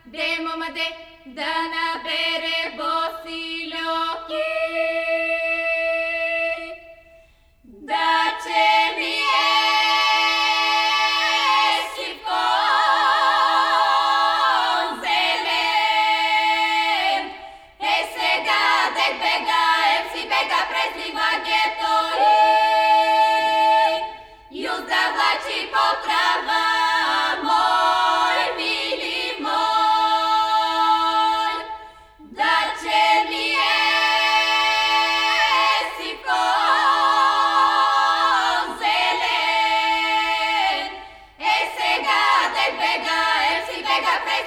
Демомаде, да набере боси льоки. Да че ми е сивко зелен, сега дек бегаем си бега през ливадието и юзда влачи по трава. Мой, мили мой, да че ми е сивко зелен, сега дек бегаем си бега през